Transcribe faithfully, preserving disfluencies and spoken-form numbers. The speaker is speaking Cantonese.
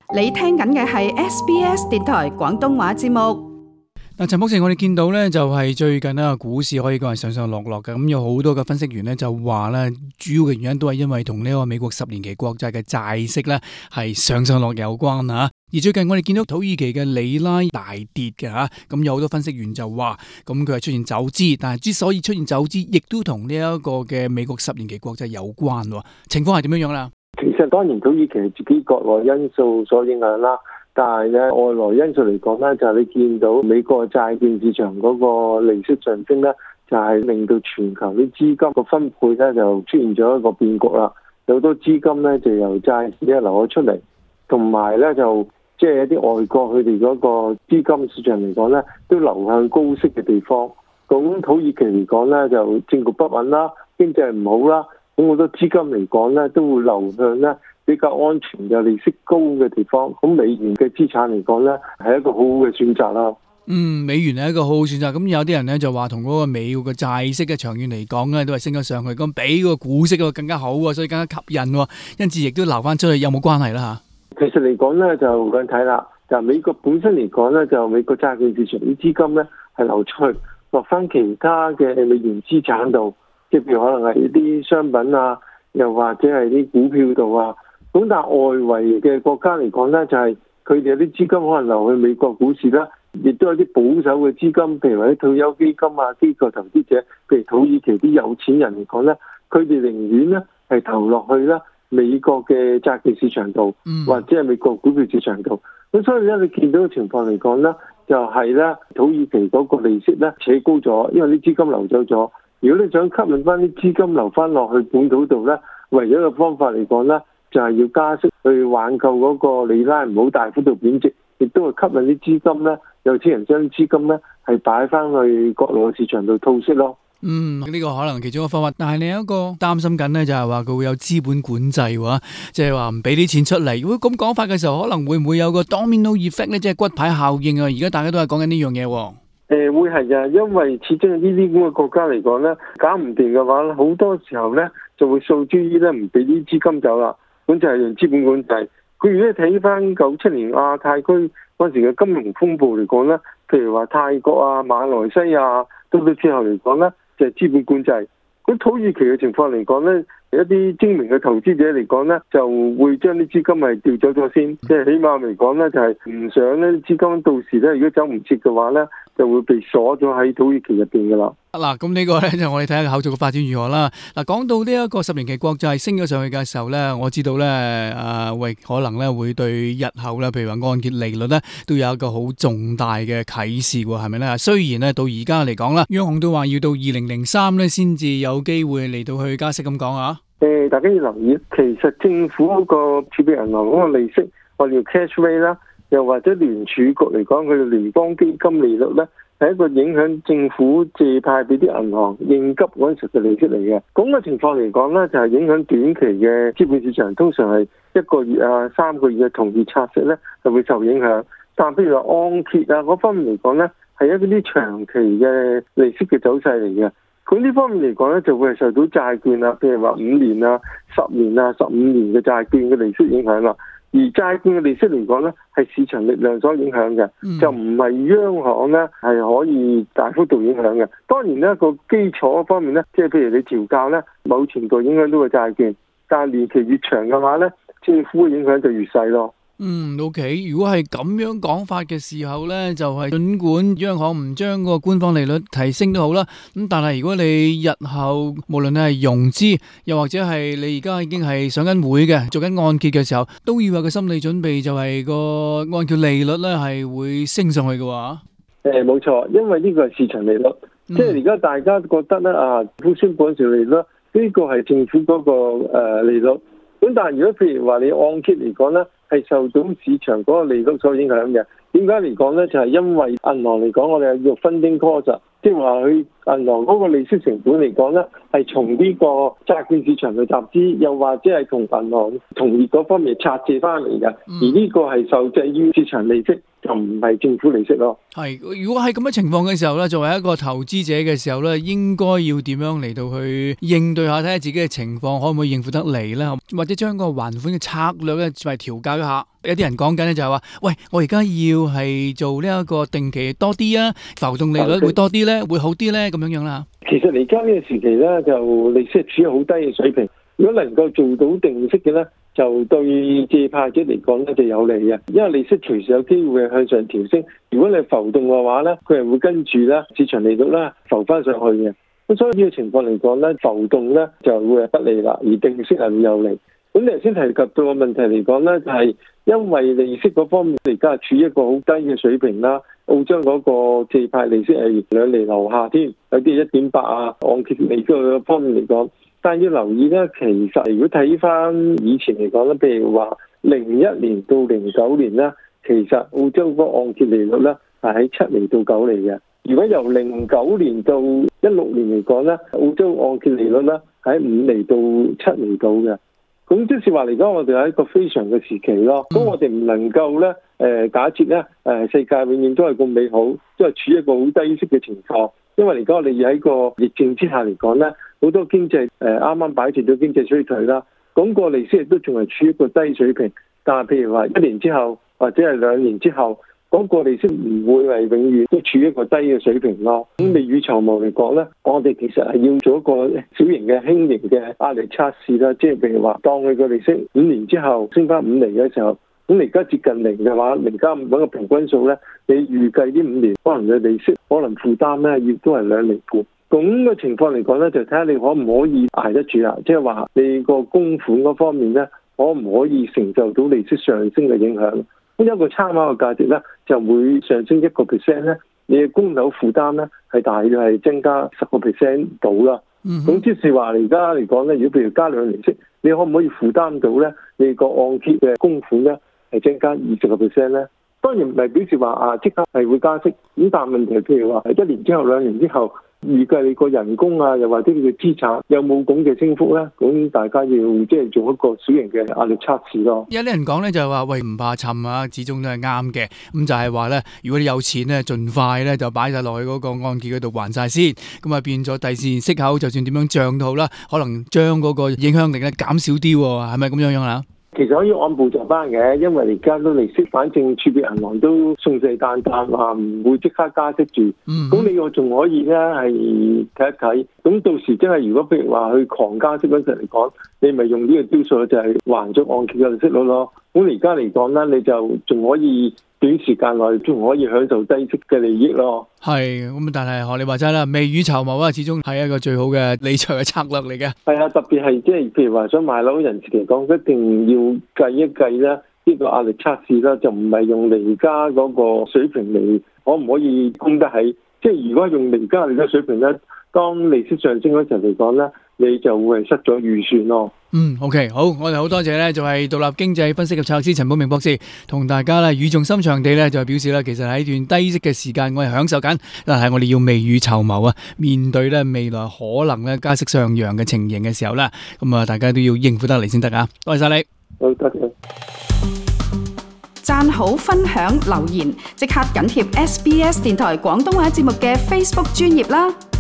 你聽緊嘅係 S B S 電台廣東話節目。 嗱，陳博士，我哋見到咧就係最近咧股市可以講係上上落落嘅，咁有好多嘅分析員咧就話咧，主要嘅原因都係因為同呢個美國十年期國債嘅債息咧係上上落有關嚇。而最近我哋見到土耳其嘅里拉大跌嘅嚇，咁有好多分析員就話，咁佢係出現走資，但係之所以出現走資，亦都同呢一個嘅美國十年期國債有關喎。情況係點樣樣啦？ 其實當然土耳其自己國內因素所影響啦。但係咧，外來因素嚟講咧，就係、是、你見到美國債券市場嗰個利息上升咧，就係、是、令到全球啲資金個分配咧就出現咗一個變局啦。有好多資金咧就由債市咧流咗出嚟，同埋咧就即係、就是、一啲外國佢哋嗰個資金市場嚟講咧，都流向高息嘅地方。咁土耳其嚟講咧，就政局不穩啦，經濟唔好啦，咁好多資金嚟講咧都會流向咧比較安全嘅利息高嘅地方，咁美元嘅資產嚟講咧，係一個好好嘅選擇啦。 嗯，美元係一個好好選擇。咁有啲人咧就話同嗰個美國嘅債息嘅長遠嚟講咧，都係升咗上去，咁比個股息個更加好啊，所以更加吸引，因此亦都流翻出去，有冇關係啦嚇？其實嚟講咧，就咁睇啦。就美國本身嚟講咧，就美國債券市場啲資金咧係流出去，落翻其他嘅美元資產度，即係譬如可能係一啲商品啊，又或者係啲股票度啊。咁但係外圍嘅國家嚟講咧，就係佢哋有啲資金可能流去美國股市啦，亦都有啲保守嘅資金，譬如話啲退休基金啊、機構投資者，譬如土耳其啲有錢人嚟講咧，佢哋寧願咧係投落去啦美國嘅債券市場度，或者係美國股票市場度。咁所以咧，你見到嘅情況嚟講咧，就係咧土耳其嗰個利息咧扯高咗，因為啲資金流走咗。如果你想吸引翻啲資金流翻落去本土度咧，唯一嘅方法嚟講咧，就係要加息去挽救嗰個里拉唔好大幅度貶值，亦都係吸引啲資金咧，有錢人將資金咧係擺翻去國內嘅市場度套息咯。 嗯，呢、這個可能其中一個方法，但係另一個擔心緊咧就係話佢會有資本管制喎，即係話唔俾啲錢出嚟。如果咁講法嘅時候，可能會唔會有個 domino effect 咧，即係骨牌效應啊？而家大家都係講緊呢樣嘢。誒、 呃，會係嘅，因為始終呢啲咁嘅國家嚟講咧，搞唔掂嘅話，好多時候咧就會訴諸於咧唔俾啲資金走啦。咁就係用資本管制。佢如果睇翻九七年亞太區嗰時嘅金融風暴嚟講咧，譬如話泰國啊、馬來西亞，到到之後嚟講咧，就係資本管制。咁土耳其嘅情況嚟講咧，一啲精明嘅投資者嚟講咧，就會將啲資金係調走咗先，即係起碼嚟講咧，就係唔想咧資金到時咧，如果走唔切嘅話咧，就會被鎖咗喺土耳其入邊噶啦。 嗱，咁呢個咧就我哋睇下後續嘅發展如何啦。嗱，講到呢一個十年期國債升咗上去嘅時候咧，我知道咧，啊喂，可能咧會對日後咧，譬如話按揭利率咧，都有一個好重大嘅啟示喎，係咪咧？雖然咧到而家嚟講啦，央行都話要到二零零三咧先至有機會嚟到去加息咁講啊。 誒，大家要留意，其實政府嗰個儲備銀行嗰個利息，我哋叫 cash rate 啦，又或者聯儲局嚟講，佢哋聯邦基金利率咧，係一個影響政府借貸俾啲銀行應急嗰陣時嘅利息嚟嘅。咁嘅情況嚟講咧，就係影響短期嘅資本市場，通常係一個月啊、三個月嘅同業拆息咧，係會受影響。但譬如話按揭啊嗰方面嚟講咧，係一啲長期嘅利息嘅走勢嚟嘅。佢呢方面嚟講咧，就會係受到債券啊，譬如話五年啊、十年啊、十五年嘅債券嘅利息影響啦。而債券嘅利息嚟講咧，係市場力量所影響嘅，嗯、就唔係央行咧係可以大幅度影響嘅。當然咧，個基礎方面咧，即係譬如你調校咧，某程度影響到個債券，但係年期越長嘅話咧，政府嘅影響就越細咯。 嗯 ，OK， 如果係咁樣講法嘅時候咧，就係、是、盡管央行唔將個官方利率提升都好啦，咁但係如果你日後無論你係融資，又或者係你而家已經係上緊會嘅，做緊按揭嘅時候，都要有個心理準備，就係個按揭利率咧係會升上去嘅話。 誒，冇錯，因為呢個係市場利率，嗯、即係而家大家覺得咧啊，政府宣布嗰條利率，呢、這個係政府嗰個誒利率。咁但係如果譬如話你按揭嚟講咧，係受到市場嗰個利率所影響嘅。點解嚟講咧？就係、是、因為銀行嚟講，我哋係要 funding cost，即係話佢銀行嗰個利息成本嚟講咧，係從呢個債券市場去集資，又或者係同銀行同業嗰方面拆借翻嚟嘅，而呢個係受制於市場利息，就唔係政府利息咯。 係，如果係咁嘅情況嘅時候咧，作為一個投資者嘅時候咧，應該要點樣嚟到去應對下，睇下自己嘅情況可唔可以應付得嚟咧，或者將個還款嘅策略咧，再調教一下。有啲人講緊咧就係話，喂，我而家要係做呢一個定期多啲啊，浮動利率會多啲咧，會好啲咧，咁樣樣啦。 其實而家呢個時期咧，就利息處於好低嘅水平。如果能夠做到定息嘅咧，就對借貸者嚟講咧就有利嘅，因為利息隨時有機會向上調升。如果你浮動嘅話咧，佢係會跟住咧市場利率咧浮翻上去嘅。咁所以呢個情況嚟講咧，浮動咧就會係不利啦，而定息係會有利。咁你頭先提及到嘅問題嚟講咧，就係因為利息嗰方面而家係處於一個好低嘅水平啦。澳洲嗰個借貸利息係兩厘樓下添，有啲一點八啊，按揭利息嗰方面嚟講。但要留意咧，其實如果睇翻以前嚟講咧，譬如話零一年到零九年咧，其實澳洲嗰個按揭利率咧係喺七厘到九厘嘅。如果由零九年到一六年嚟講咧，澳洲按揭利率咧喺五厘到七厘到嘅。咁即是話嚟講，我哋係一個非常嘅時期咯。咁我哋唔能夠咧，誒、呃、假設咧，誒、呃、世界永遠都係咁美好，都係處於一個好低息嘅情況。因為嚟講，我哋喺個疫情之下嚟講咧，好多經濟誒啱啱擺脱咗經濟衰退啦，咁、那個利息亦都仲係處於一個低水平。但係譬如話一年之後或者係兩年之後，嗰、那個利息唔會係永遠都處於一個低嘅水平咯。咁未雨綢繆嚟講咧，我哋其實係要做一個小型嘅輕型嘅壓力測試啦。即係譬如話，當佢個利息五年之後升翻五厘嘅時候，咁而家接近零嘅話，零加五揾個平均數咧，你預計呢五年可能嘅利息可能負擔咧，亦都係兩厘半。咁嘅情況嚟講咧，就睇下你可唔可以捱得住啦。即係話你個供款嗰方面咧，可唔可以承受到利息上升嘅影響？咁一個參考嘅價值咧，就會上升一個 percent 咧，你嘅供樓負擔咧係大約係增加十個 percent 到啦。咁即係話而家嚟講咧，如果譬如加兩利息，你可唔可以負擔到咧？你個按揭嘅供款咧係增加二十個 percent 咧？當然唔係表示話啊即刻係會加息。咁但係問題譬如話一年之後、兩年之後，預計你個人工啊，又或者你嘅資產有冇咁嘅升幅咧？咁大家要即係做一個小型嘅壓力測試咯。 有啲人講咧就係話，喂，唔怕沉啊，始終都係啱嘅。咁就係話咧，如果你有錢咧，盡快咧就擺晒落去嗰個按揭嗰度還晒先。咁啊變咗第時息口就算點樣漲都好啦，可能將嗰個影響力咧減少啲，係咪咁樣樣啊？ 其實可以按部就班嘅，因為而家都利息，反正儲備銀行都信誓旦旦話唔會即刻加息住。咁、嗯、你我仲可以咧係睇一睇，咁到時真係如果譬如話去狂加息嗰陣嚟講，你咪用呢個招數就係還咗按揭嘅利息率咯。咁而家嚟講咧，你就仲可以短時間內仲可以享受低息嘅利益咯。係咁，但係學你話齋啦，未雨綢繆啊，始終係一個最好嘅理財嘅策略嚟嘅。 係啊，特別係即係譬如話想買樓人士嚟講，一定要計一計咧呢個壓力測試啦，就唔係用而家嗰個水平嚟可唔可以供得起？即係如果用而家你嘅水平咧，當利息上升嗰陣嚟講咧，你就會係失咗預算咯。 嗯 ，OK， 好，我哋好多謝咧，就係獨立經濟分析及策略師陳寶明博士，同大家咧語重心長地咧就表示咧，其實喺段低息嘅時間，我係享受緊，但係我哋要未雨綢繆啊，面對咧未來可能咧加息上揚嘅情形嘅時候咧，咁啊大家都要應付得嚟先得啊！多謝晒你， 好多謝。 讚好、分享、留言，即刻緊貼 S B S 電台廣東話節目嘅 Facebook 專頁啦！